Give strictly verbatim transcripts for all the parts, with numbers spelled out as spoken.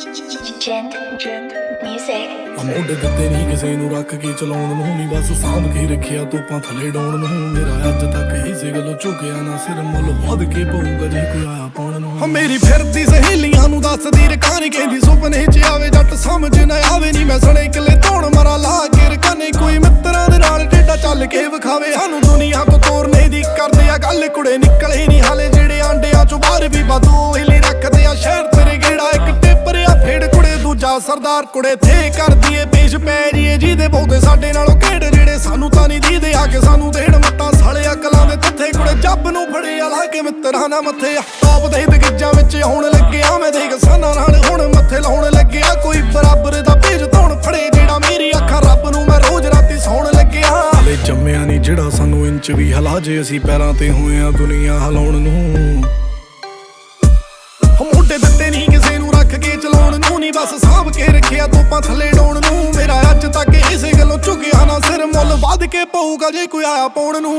ਮੋਢੇ ਦਿੱਤੇ ਨਹੀਂ ਕਿਸੇ ਨੂੰ ਰੱਖ ਕੇ ਚਲਾਉਣ ਨੂੰ ਨੀ ਬਸ ਸਾਂਭ ਕੇ ਰੱਖਿਆ ਤੋਪਾਂ ਥੱਲੇ ਡਾਉਣ ਨੂੰ ਮੇਰਾ ਅੱਜ ਤੱਕ ਇਸੇ ਗੱਲੋਂ ਝੁਕਿਆ ਨਾ ਸਿਰ ਮੁੱਲ ਵੱਧ ਕੇ ਪਊਗਾ ਜੇ ਕੋਈ ਆਇਆ ਪਾਉਣ ਨੂੰ ਮੇਰੀ ਫਿਰਦੀ ਸਹੇਲੀਆਂ ਨੂੰ ਦੱਸਦੀ ਰਕਾਨੀ ਕਹਿੰਦੀ ਸੁਪਨੇ 'ਚ ਆਵੇ ਜੱਟ ਸਮਝ ਨਾ ਆਵੇ ਨੀ ਮੈਂ ਸਣੇ ਕਿਲੇ ਧੌਣ ਮਰਾ ਲਾ ਕੇ ਰਕਾਨੇ ਕੋਈ ਮਿੱਤਰਾਂ ਦੇ ਨਾਲ ਟੇਡਾ ਚੱਲ ਕੇ ਵਿਖਾਵੇ ਸਾਨੂੰ ਦੁਨੀਆ ਤੋਂ ਤੋਰਨੇ ਦੀ ਕਰਦੇ ਆ ਗੱਲ ਕੁੜੇ ਨਿਕਲੇ ਨਹੀਂ ਹਾਲੇ ਜਿਹੜੇ ਆਂਡਿਆਂ ਚੋਂ ਬਾਹਰ ਵੀ ਬਾਦੂ ਹਿਲੀ ਰੱਖਦੇ ਆ ਸ਼ਹਿਰ ਤੇਰੇ ਗੇੜਾ ਇੱਕ ਟੇਪਰ ਆ ਫੇੜ ਕੁੜੇ ਦੂਜਾ ਸਰਦਾਰ ਕੁੜੇ ਥੇ ਕਰਦੀ ਏ ਪੇਸ਼ ਪੈ ਜੀਏ ਜਿਹਦੇ ਬਹੁਤੇ ਸਾਡੇ ਨਾਲੋਂ ਕਿਹੜੇ ਜਿਹੜੇ ਸਾਨੂੰ ਤਾਂ ਨਹੀਂ ਦੀਦੇ ਆ ਕੇ ਸਾਨੂੰ ਦੇਣ ਮੱਤਾਂ ਸਾਲੇ ਅਕਲਾਂ ਦੇ ਤੱਥੇ ਕੁੜੇ ਜੱਬ ਨੂੰ ਫੜੇ ਆ ਲਾ ਕੇ ਮਿੱਤਰਾਂ ਨਾਲ ਮੱਥੇ ਟੌਪ ਦੇ ਦਗਿੱਜਾਂ ਵਿੱਚ ਆਉਣ ਲੱਗਿਆ ਮੈਂ ਦੇਖ ਸਾਨਾਂ ਨਾਲ ਹੁਣ ਮੱਥੇ ਲਾਉਣ ਲੱਗਿਆ ਕੋਈ ਬਰਾਬਰ ਦਾ ਭੇਜ ਧੌਣ ਫੜੇ ਜਿਹੜਾ ਮੇਰੀ ਅੱਖਾਂ ਰੱਬ ਨੂੰ ਮੈਂ ਰੋਜ਼ ਰਾਤੀ ਸੌਣ ਲੱਗਿਆ ਹਲੇ ਜੰਮਿਆ ਨਹੀਂ ਜਿਹੜਾ ਸਾਨੂੰ ਇੰਚ ਵੀ ਹਲਾ ਜੇ ਅਸੀਂ ਪੈਰਾਂ ਤੇ ਹੋਏ ਆ ਦੁਨੀਆ ਹਿਲਾਉਣ ਨੂੰ ਮੋਢੇ ਦਿੱਤੇ ਨਹੀਂ ਕਿਸੇ ਨੂੰ ਰੱਖ ਕੇ ਚਲਾਉਣ ਨੂੰ ਨੀ ਬਸ ਸਾਂਭ ਕੇ ਰੱਖਿਆ ਤੋਪਾਂ ਥੱਲੇ ਡਾਉਣ ਨੂੰ ਮੇਰਾ ਅੱਜ ਤੱਕ ਇਸੇ ਗੱਲੋਂ ਝੁਕਿਆ ਨਾ ਸਿਰ ਮੁੱਲ ਵੱਧ ਕੇ ਪਊਗਾ ਜੇ ਕੋਈ ਆਇਆ ਪਾਉਣ ਨੂੰ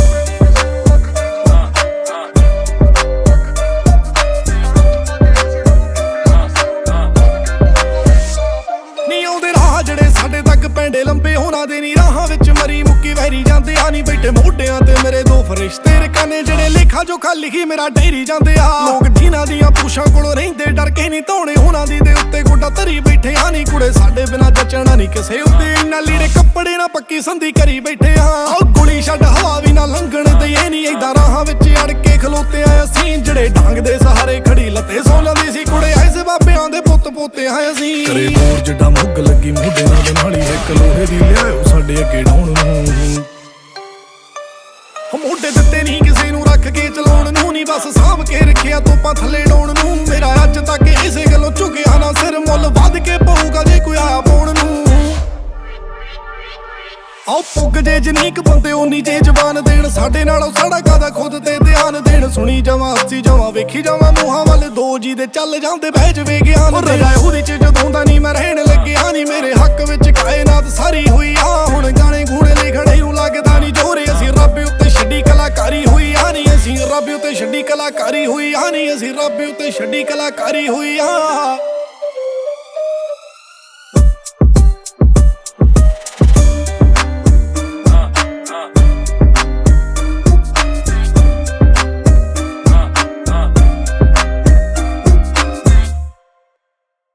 ਜਿਹੜੇ ਸਾਡੇ ਤੱਕ ਪੈਂਡੇ ਲੰਬੇ ਹੋਣਾ ਦੇ ਨੀ ਰਾਹਾਂ ਵਿੱਚ ਮਰੀ ਮੁੱਕੀ ਵਹਿਰੀ ਜਾਂਦੇ ਆ ਨੀ ਬੈਠੇ ਮੋਢਿਆਂ ਤੇ ਮੇਰੇ ਦੋ ਫਰਿਸ਼ਤੇ ਰਕਾਨੇ ਜਿਹੜੇ ਲੇਖਾ ਜੋ ਖਾ ਲਿਖੀ ਮੇਰਾ ਡੇਰੀ ਜਾਂਦੇ ਆ ਲੋਕ ਜਿਨ੍ਹਾਂ ਦੀਆਂ ਪੂਛਾਂ ਕੋਲੋਂ ਰਹਿੰਦੇ ਡਰ ਕੇ ਨਹੀਂ ਧੌਣੇ ਹੋਣਾ ਦੀ ਦੇ ਉੱਤੇ ਗੋਡਾ ਧਰੀ ਬੈਠੇ ਆ ਨੀ ਕੁੜੇ ਸਾਡੇ ਬਿਨਾਂ ਜਚਣਾ ਨਹੀਂ ਕਿਸੇ ਉੱਤੇ ਇੰਨਾ ਲੀੜੇ ਕੱਪੜੇ ਨਾ ਪੱਕੀ ਸੰਧੀ ਕਰੀ ਬੈਠੇ ਆ ਉਹ ਗੁਲੀ ਛੱਡ ਹਵਾ ਵੀ ਨਾ ਲੰਘਣ ਦਈਏ ਨੀ ਏਦਾਂ ਰਾਹਾਂ ਵਿੱਚ ਅੜ ਕੇ ਖਲੋਤੇ ਆ ਅਸੀਂ ਜਿਹੜੇ ਡਾਂਗ ਦੇ ਸਹਾਰੇ ਖੜੀ ਲੱਤੇ ਸੌ ਜਾਂਦੀ ਸੀ ਕੁੜੇ ਐਸੇ ਬਾਬਿਆਂ ਦੇ ਪੁੱਤ ਪੋਤੇ ਆ ਅਸੀਂ ਕਰੇ ਮੋਰ ਜਿੱਡਾ ਮੁੱਗ ਲੱਗੀ ਮੋਢੇ ਨਾਲ ਨਾਲੀ ਇੱਕ ਲੋਹੇ ਦੀ ਲਿਆਓ ਸਾਡੇ ਅੱਗੇ ਡਾਉਣ ਨੂੰ ਮੋਢੇ ਦਿੱਤੇ ਨਹੀਂ ਕਿਸੇ ਨੂੰ ਰੱਖ ਕੇ ਚਲਾਉਣ ਨੂੰ ਨੀ ਬਸ ਸਾਂਭ ਕੇ ਰੱਖਿਆ ਤੋਪਾਂ ਥੱਲੇ ਡਾਉਣ ਨੂੰ ਮੇਰਾ ਅੱਜ ਤੱਕ ਇਸੇ ਗੱਲੋਂ ਝੁਕਿਆ ਨਾ ਸਿਰ ਮੁੱਲ ਵੱਧ ਕੇ ਪਊਗਾ ਜੇ ਕੋਈ ਆਇਆ ਪਾਉਣ ਨੂੰ ਆਓ ਪੁੱਗ ਜੇ ਜਨੀਕ ਬੰਦੇ ਉਨੀ ਜੇ ਜ਼ਬਾਨ ਦੇਣ ਸਾਡੇ ਨਾਲੋਂ ਸਾਡਾ ਕਾਦਾ ਖੁਦ ਤੇ ਧਿਆਨ ਦੇਣ ਸੁਣੀ ਜਾਵਾਂ ਹੱਸੀ ਜਾਵਾਂ ਵੇਖੀ ਜਾਵਾਂ ਮੂੰਹਾਂ ਵੱਲ ਦੋ ਜੀ ਦੇ ਚੱਲ ਜਾਂਦੇ ਬਹਿ ਜਵੇ ਗਿਆਨ ਰਜਾਏ ਉਹਦੇ ਚ ਜਦੋਂ ਦਾ ਨਹੀਂ ਮੈਂ ਰਹਿਣ ਲੱਗਿਆ ਨੀ ਮੇਰੇ ਹੱਕ ਵਿੱਚ ਕਾਇਨਾਤ ਸਾਰੀ ਹੋਈ ਆ ਹੁਣ ਗਾਣੇ ਗੂੜੇ ਲਿਖਣੇ ਨੂੰ ਲੱਗਦਾ ਨਹੀਂ ਜੋਰੇ ਅਸੀਂ ਰੱਬ ਉੱਤੇ ਛੱਡੀ ਕਲਾਕਾਰੀ ਹੋਈ ਆ ਨੀ ਅਸੀਂ ਰੱਬ ਉੱਤੇ ਛੱਡੀ ਕਲਾਕਾਰੀ ਹੋਈ ਆ ਨੀ ਅਸੀਂ ਰੱਬ ਉੱਤੇ ਛੱਡੀ ਕਲਾਕਾਰੀ ਹੋਈ ਆ